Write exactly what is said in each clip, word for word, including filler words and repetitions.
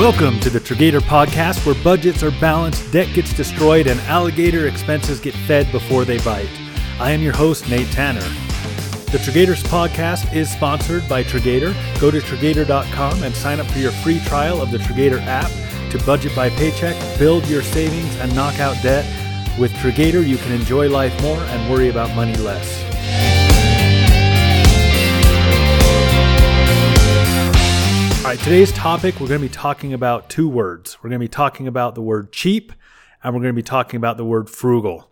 Welcome to the Trigator Podcast, where budgets are balanced, debt gets destroyed, and alligator expenses get fed before they bite. I am your host, Nate Tanner. The Trigators Podcast is sponsored by Trigator. Go to Trigator dot com and sign up for your free trial of the Trigator app to budget by paycheck, build your savings, and knock out debt. With Trigator, you can enjoy life more and worry about money less. All right, today's topic, we're going to be talking about two words. We're going to be talking about the word cheap, and we're going to be talking about the word frugal.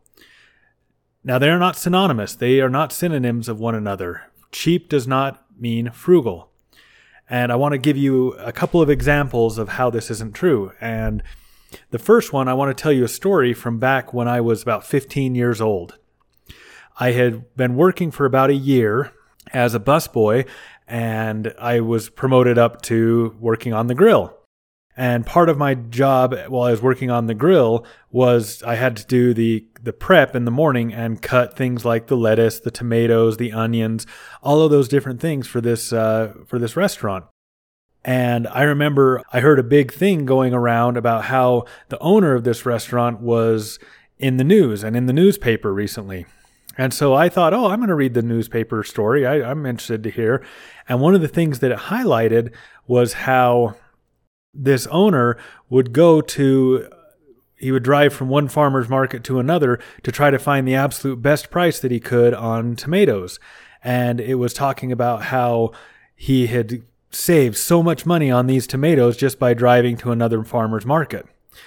Now, they are not synonymous. They are not synonyms of one another. Cheap does not mean frugal. And I want to give you a couple of examples of how this isn't true. And the first one, I want to tell you a story from back when I was about fifteen years old. I had been working for about a year as a busboy, and I was promoted up to working on the grill. And part of my job while I was working on the grill was I had to do the, the prep in the morning and cut things like the lettuce, the tomatoes, the onions, all of those different things for this uh, for this restaurant. And I remember I heard a big thing going around about how the owner of this restaurant was in the news and in the newspaper recently. And so I thought, oh, I'm going to read the newspaper story. I, I'm interested to hear. And one of the things that it highlighted was how this owner would go to, he would drive from one farmer's market to another to try to find the absolute best price that he could on tomatoes. And it was talking about how he had saved so much money on these tomatoes just by driving to another farmer's market.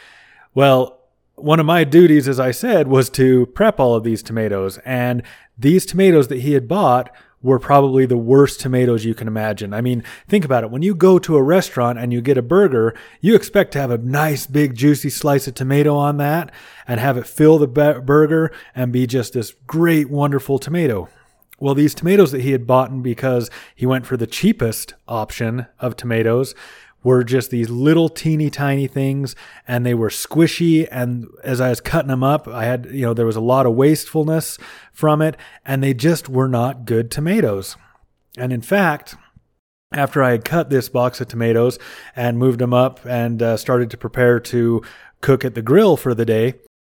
Well, one of my duties, as I said, was to prep all of these tomatoes. And these tomatoes that he had bought were probably the worst tomatoes you can imagine. I mean, think about it. When you go to a restaurant and you get a burger, you expect to have a nice, big, juicy slice of tomato on that and have it fill the burger and be just this great, wonderful tomato. Well, these tomatoes that he had bought because he went for the cheapest option of tomatoes were just these little teeny tiny things, and they were squishy. And as I was cutting them up, I had, you know, there was a lot of wastefulness from it, and they just were not good tomatoes. And in fact, after I had cut this box of tomatoes and moved them up and uh, started to prepare to cook at the grill for the day,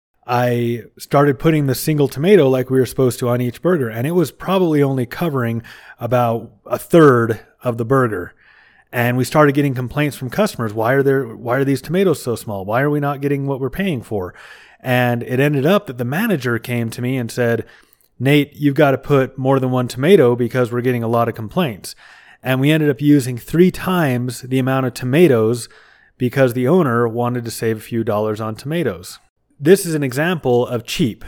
I started putting the single tomato like we were supposed to on each burger, and it was probably only covering about a third of the burger. And we started getting complaints from customers. Why are there, why are these tomatoes so small? Why are we not getting what we're paying for? And it ended up that the manager came to me and said, Nate, you've got to put more than one tomato because we're getting a lot of complaints. And we ended up using three times the amount of tomatoes because the owner wanted to save a few dollars on tomatoes. This is an example of cheap.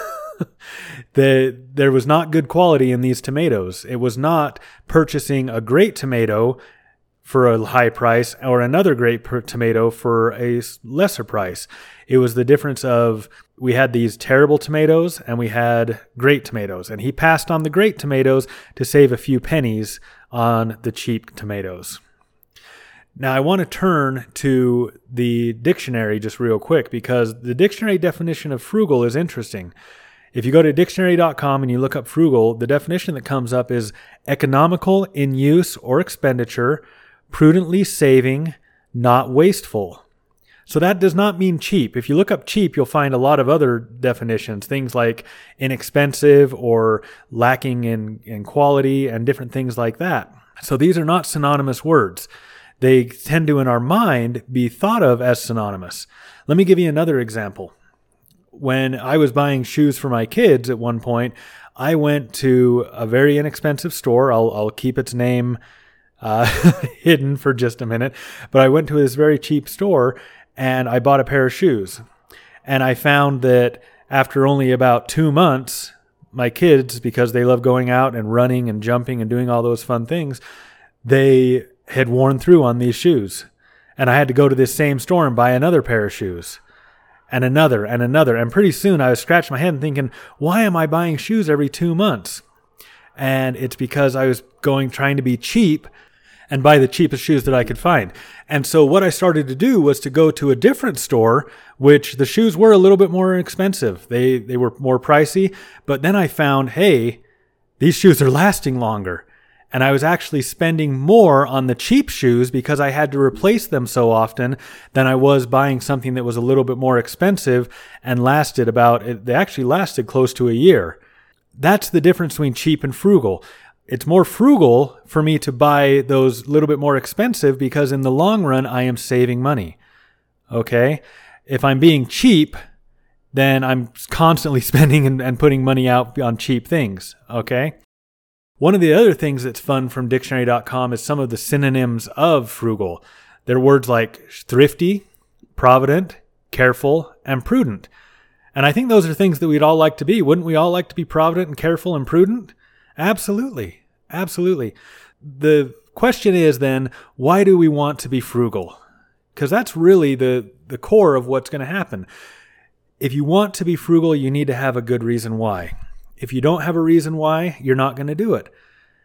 the, there was not good quality in these tomatoes. It was not purchasing a great tomato for a high price or another great tomato for a lesser price. It was the difference of we had these terrible tomatoes and we had great tomatoes. And he passed on the great tomatoes to save a few pennies on the cheap tomatoes. Now, I want to turn to the dictionary just real quick because the dictionary definition of frugal is interesting. If you go to dictionary dot com and you look up frugal, the definition that comes up is economical in use or expenditure, prudently saving, not wasteful. So that does not mean cheap. If you look up cheap, you'll find a lot of other definitions, things like inexpensive or lacking in, in quality and different things like that. So these are not synonymous words. They tend to, in our mind, be thought of as synonymous. Let me give you another example. When I was buying shoes for my kids at one point, I went to a very inexpensive store. I'll, I'll keep its name Uh, hidden for just a minute. But I went to this very cheap store and I bought a pair of shoes. And I found that after only about two months, my kids, because they love going out and running and jumping and doing all those fun things, they had worn through on these shoes. And I had to go to this same store and buy another pair of shoes. And another and another. And pretty soon I was scratching my head and thinking, why am I buying shoes every two months? And it's because I was going, trying to be cheap and buy the cheapest shoes that I could find. And so what I started to do was to go to a different store, which the shoes were a little bit more expensive. They they were more pricey. But then I found, hey, these shoes are lasting longer. And I was actually spending more on the cheap shoes because I had to replace them so often than I was buying something that was a little bit more expensive and lasted about, they actually lasted close to a year. That's the difference between cheap and frugal. It's more frugal for me to buy those little bit more expensive because in the long run, I am saving money. Okay? If I'm being cheap, then I'm constantly spending and, and putting money out on cheap things. Okay? One of the other things that's fun from dictionary dot com is some of the synonyms of frugal. They're words like thrifty, provident, careful, and prudent. And I think those are things that we'd all like to be. Wouldn't we all like to be provident and careful and prudent? Absolutely. Absolutely. The question is then, why do we want to be frugal? Because that's really the, the core of what's going to happen. If you want to be frugal, you need to have a good reason why. If you don't have a reason why, you're not going to do it.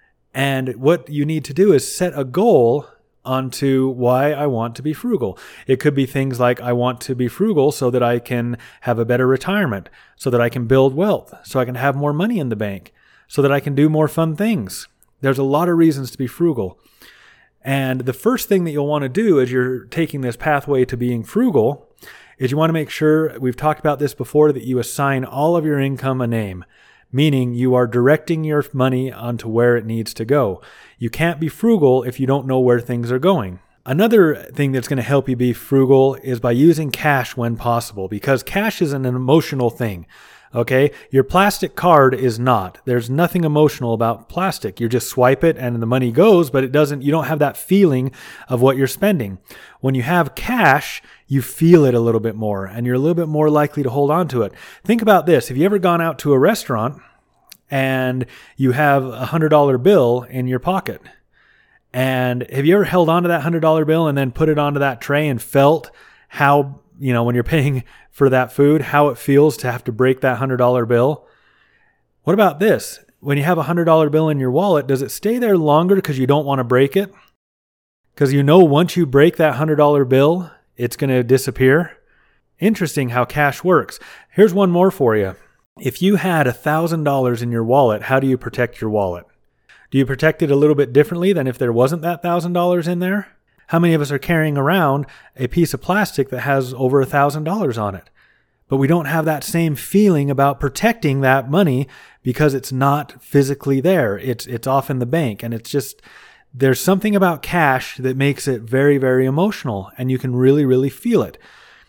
And what you need to do is set a goal onto why I want to be frugal. It could be things like I want to be frugal so that I can have a better retirement, so that I can build wealth, so I can have more money in the bank, so that I can do more fun things. There's a lot of reasons to be frugal. And the first thing that you'll want to do as you're taking this pathway to being frugal is you want to make sure, we've talked about this before, that you assign all of your income a name. Meaning you are directing your money onto where it needs to go. You can't be frugal if you don't know where things are going. Another thing that's going to help you be frugal is by using cash when possible, because cash is an emotional thing. Okay? Your plastic card is not. There's nothing emotional about plastic. You just swipe it and the money goes, but it doesn't, you don't have that feeling of what you're spending. When you have cash, you feel it a little bit more and you're a little bit more likely to hold on to it. Think about this. Have you ever gone out to a restaurant and you have a one hundred dollar bill in your pocket? And have you ever held on to that one hundred dollar bill and then put it onto that tray and felt how, you know, when you're paying for that food, how it feels to have to break that one hundred dollar bill? What about this? When you have a one hundred dollar bill in your wallet, does it stay there longer because you don't want to break it? Because you know once you break that one hundred dollar bill, it's going to disappear. Interesting how cash works. Here's one more for you. If you had one thousand dollars in your wallet, how do you protect your wallet? Do you protect it a little bit differently than if there wasn't that one thousand dollars in there? How many of us are carrying around a piece of plastic that has over one thousand dollars on it? But we don't have that same feeling about protecting that money because it's not physically there. It's it's off in the bank, and it's just, there's something about cash that makes it very, very emotional, and you can really, really feel it.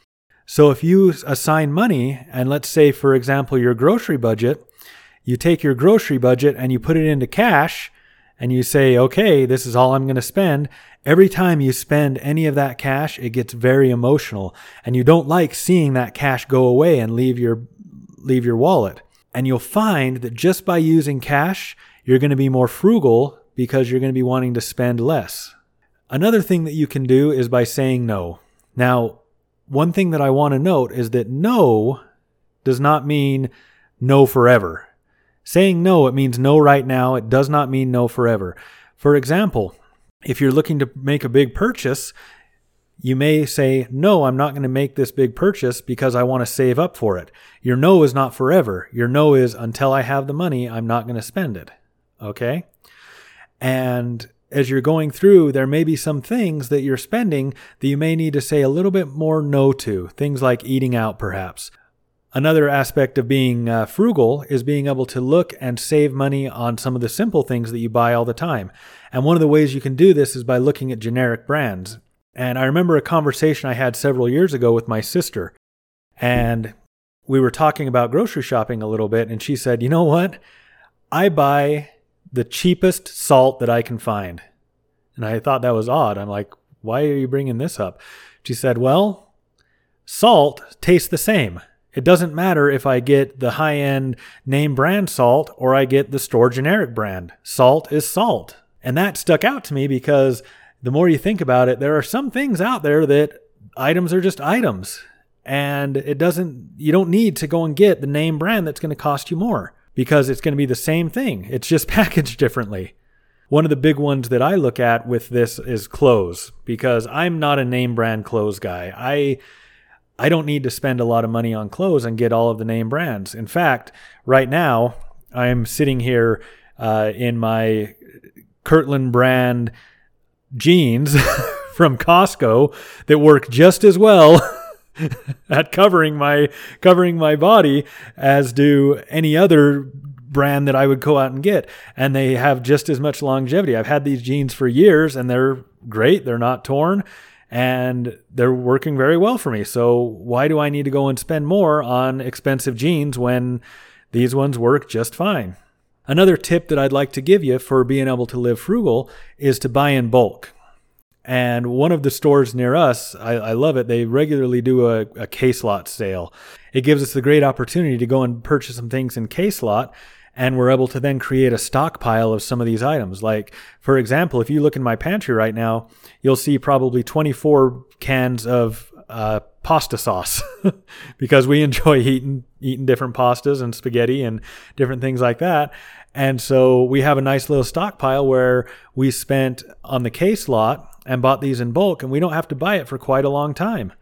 So if you assign money, and let's say, for example, your grocery budget, you take your grocery budget and you put it into cash, and you say, okay, this is all I'm going to spend. Every time you spend any of that cash, it gets very emotional, and you don't like seeing that cash go away and leave your leave your wallet. And you'll find that just by using cash, you're going to be more frugal because you're going to be wanting to spend less. Another thing that you can do is by saying no. Now, one thing that I want to note is that no does not mean no forever. Saying no, it means no right now. It does not mean no forever. For example, if you're looking to make a big purchase, you may say, no, I'm not going to make this big purchase because I want to save up for it. Your no is not forever. Your no is until I have the money, I'm not going to spend it. Okay? And as you're going through, there may be some things that you're spending that you may need to say a little bit more no to. Things like eating out, perhaps. Another aspect of being uh, frugal is being able to look and save money on some of the simple things that you buy all the time. And one of the ways you can do this is by looking at generic brands. And I remember a conversation I had several years ago with my sister. And we were talking about grocery shopping a little bit. And she said, you know what? I buy the cheapest salt that I can find. And I thought that was odd. I'm like, why are you bringing this up? She said, well, salt tastes the same. It doesn't matter if I get the high-end name brand salt or I get the store generic brand. Salt is salt. And that stuck out to me because the more you think about it, there are some things out there that items are just items. And it doesn't, you don't need to go and get the name brand that's going to cost you more because it's going to be the same thing. It's just packaged differently. One of the big ones that I look at with this is clothes, because I'm not a name brand clothes guy. I I don't need to spend a lot of money on clothes and get all of the name brands. In fact, right now, I'm sitting here uh, in my Kirtland brand jeans from Costco that work just as well at covering my covering my body as do any other brand that I would go out and get. And they have just as much longevity. I've had these jeans for years and they're great. They're not torn and they're working very well for me. So why do I need to go and spend more on expensive jeans when these ones work just fine? Another tip that I'd like to give you for being able to live frugal is to buy in bulk. And one of the stores near us, I, I love it. They regularly do a, a case lot sale. It gives us the great opportunity to go and purchase some things in case lot, and we're able to then create a stockpile of some of these items. Like, for example, if you look in my pantry right now, you'll see probably twenty-four cans of uh, pasta sauce because we enjoy eating eating different pastas and spaghetti and different things like that. And so we have a nice little stockpile where we spent on the case lot and bought these in bulk, and we don't have to buy it for quite a long time.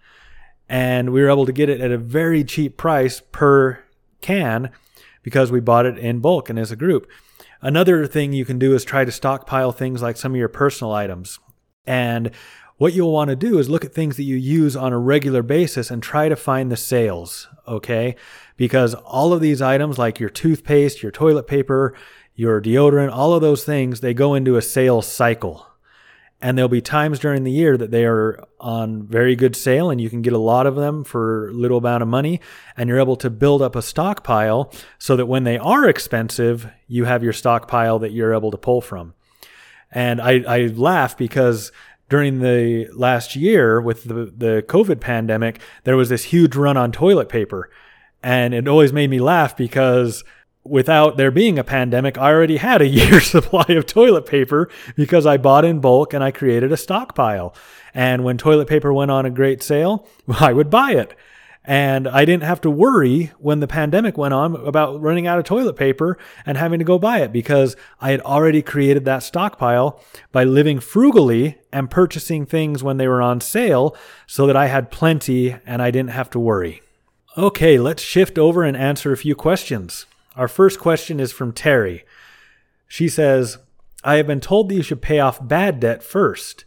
And we were able to get it at a very cheap price per can because we bought it in bulk and as a group. Another thing you can do is try to stockpile things like some of your personal items. And what you'll want to do is look at things that you use on a regular basis and try to find the sales, okay? Because all of these items like your toothpaste, your toilet paper, your deodorant, all of those things, they go into a sales cycle. And there'll be times during the year that they are on very good sale and you can get a lot of them for little amount of money, and you're able to build up a stockpile so that when they are expensive, you have your stockpile that you're able to pull from. And I, I laugh because during the last year with the, the COVID pandemic, there was this huge run on toilet paper. And it always made me laugh because without there being a pandemic, I already had a year's supply of toilet paper because I bought in bulk and I created a stockpile. And when toilet paper went on a great sale, I would buy it. And I didn't have to worry when the pandemic went on about running out of toilet paper and having to go buy it because I had already created that stockpile by living frugally and purchasing things when they were on sale so that I had plenty and I didn't have to worry. Okay, let's shift over and answer a few questions. Our first question is from Terry. She says, I have been told that you should pay off bad debt first.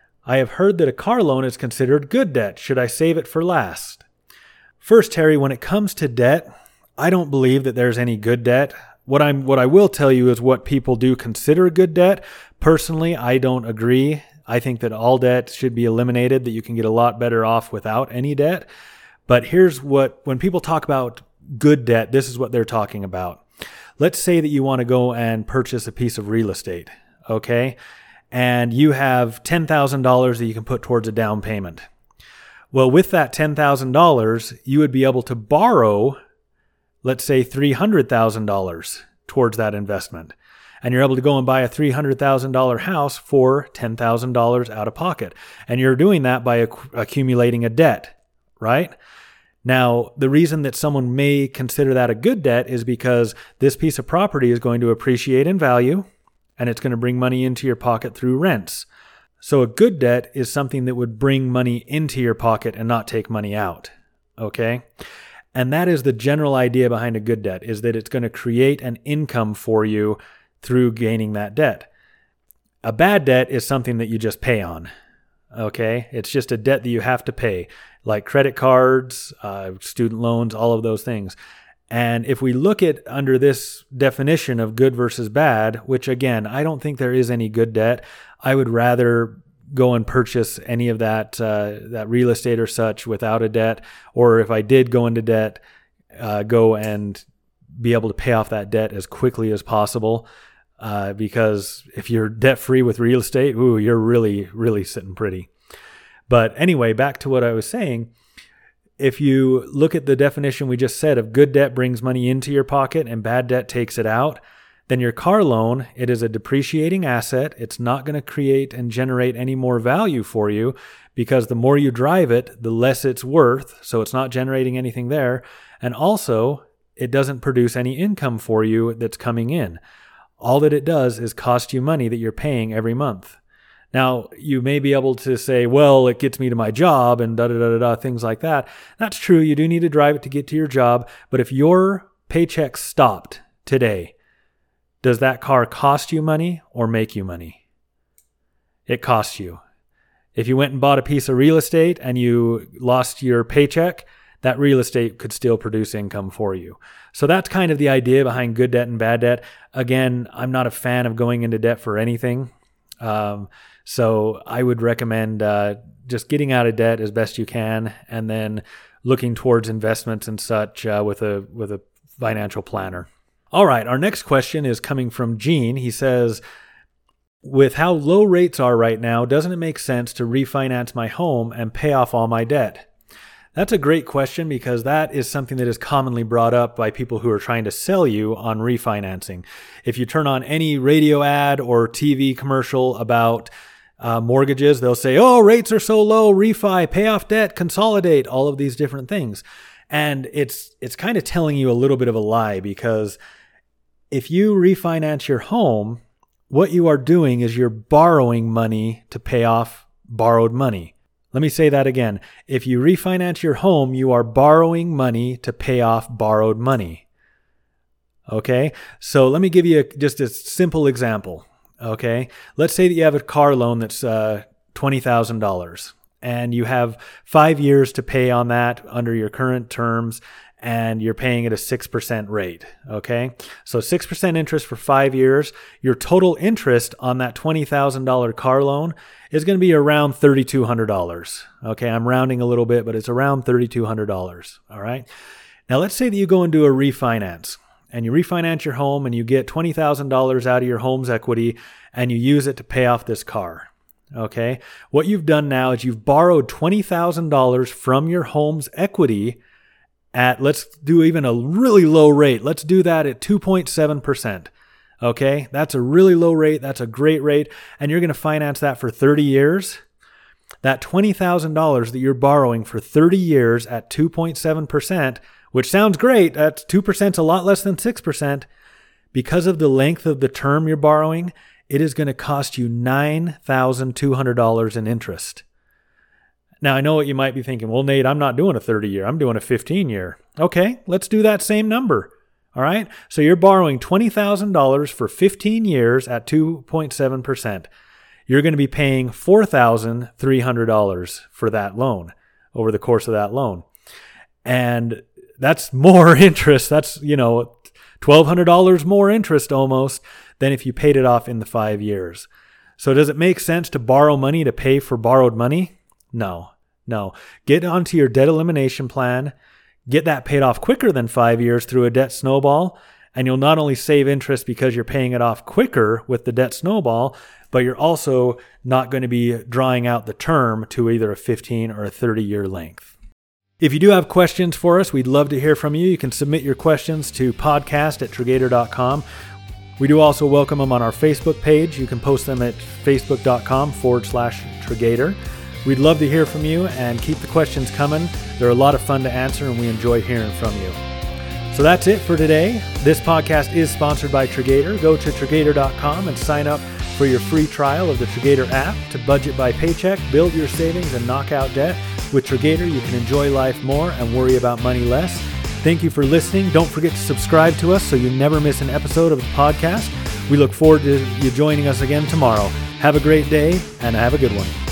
I have heard that a car loan is considered good debt. Should I save it for last? First, Terry, when it comes to debt, I don't believe that there's any good debt. What I'm, what I will tell you is what people do consider good debt. Personally, I don't agree. I think that all debt should be eliminated, that you can get a lot better off without any debt. But here's what, when people talk about good debt, this is what they're talking about. Let's say that you want to go and purchase a piece of real estate, okay? And you have ten thousand dollars that you can put towards a down payment. Well, with that ten thousand dollars, you would be able to borrow, let's say three hundred thousand dollars towards that investment. And you're able to go and buy a three hundred thousand dollars house for ten thousand dollars out of pocket. And you're doing that by acc- accumulating a debt, right? Now, the reason that someone may consider that a good debt is because this piece of property is going to appreciate in value and it's going to bring money into your pocket through rents. So a good debt is something that would bring money into your pocket and not take money out, okay? And that is the general idea behind a good debt, is that it's going to create an income for you through gaining that debt. A bad debt is something that you just pay on, okay? It's just a debt that you have to pay, like credit cards, uh, student loans, all of those things. And if we look at under this definition of good versus bad, which again, I don't think there is any good debt. I would rather go and purchase any of that uh, that real estate or such without a debt. Or if I did go into debt, uh, go and be able to pay off that debt as quickly as possible. Uh, because if you're debt free with real estate, ooh, you're really, really sitting pretty. But anyway, back to what I was saying. If you look at the definition we just said of good debt brings money into your pocket and bad debt takes it out, then your car loan, it is a depreciating asset. It's not going to create and generate any more value for you because the more you drive it, the less it's worth. So it's not generating anything there. And also, it doesn't produce any income for you that's coming in. All that it does is cost you money that you're paying every month. Now, you may be able to say, well, it gets me to my job and da-da-da-da-da, things like that. That's true. You do need to drive it to get to your job. But if your paycheck stopped today, Does that car cost you money or make you money? It costs you. If you went and bought a piece of real estate and you lost your paycheck, that real estate could still produce income for you. So that's kind of the idea behind good debt and bad debt. Again, I'm not a fan of going into debt for anything. Um, so I would recommend uh, just getting out of debt as best you can, and then looking towards investments and such uh, with a with a financial planner. All right, our next question is coming from Gene. He says, with how low rates are right now, doesn't it make sense to refinance my home and pay off all my debt? That's a great question, because that is something that is commonly brought up by people who are trying to sell you on refinancing. If you turn on any radio ad or T V commercial about uh, mortgages, they'll say, oh, rates are so low, refi, pay off debt, consolidate, all of these different things. And it's it's kind of telling you a little bit of a lie, because if you refinance your home, what you are doing is you're borrowing money to pay off borrowed money. Let me say that again. If you refinance your home, you are borrowing money to pay off borrowed money. Okay? So let me give you a, just a simple example. Okay? Let's say that you have a car loan that's uh, twenty thousand dollars, and you have five years to pay on that under your current terms, and you're paying at a six percent rate. Okay? So six percent interest for five years. Your total interest on that twenty thousand dollars car loan is going to be around three thousand two hundred dollars. Okay? I'm rounding a little bit, but it's around three thousand two hundred dollars. All right? Now, let's say that you go and do a refinance, and you refinance your home, and you get twenty thousand dollars out of your home's equity, and you use it to pay off this car. Okay? What you've done now is you've borrowed twenty thousand dollars from your home's equity at, let's do even a really low rate. Let's do that at two point seven percent. Okay, that's a really low rate. That's a great rate. And you're going to finance that for thirty years. That twenty thousand dollars that you're borrowing for thirty years at two point seven percent, which sounds great. That's two percent is a lot less than six percent. Because of the length of the term you're borrowing, it is going to cost you nine thousand two hundred dollars in interest. Now, I know what you might be thinking. Well, Nate, I'm not doing a thirty year. I'm doing a fifteen year. Okay, let's do that same number. All right. So you're borrowing twenty thousand dollars for fifteen years at two point seven percent. You're going to be paying four thousand three hundred dollars for that loan over the course of that loan. And that's more interest. That's, you know, twelve hundred dollars more interest almost than if you paid it off in the five years. So does it make sense to borrow money to pay for borrowed money? No, no. Get onto your debt elimination plan. Get that paid off quicker than five years through a debt snowball. And you'll not only save interest because you're paying it off quicker with the debt snowball, but you're also not going to be drawing out the term to either a fifteen or a thirty year length. If you do have questions for us, we'd love to hear from you. You can submit your questions to podcast at Trigator dot com. We do also welcome them on our Facebook page. You can post them at facebook.com forward slash Trigator. We'd love to hear from you, and keep the questions coming. They're a lot of fun to answer, and we enjoy hearing from you. So that's it for today. This podcast is sponsored by Trigator. Go to Trigator dot com and sign up for your free trial of the Trigator app to budget by paycheck, build your savings, and knock out debt. With Trigator, you can enjoy life more and worry about money less. Thank you for listening. Don't forget to subscribe to us so you never miss an episode of the podcast. We look forward to you joining us again tomorrow. Have a great day, and have a good one.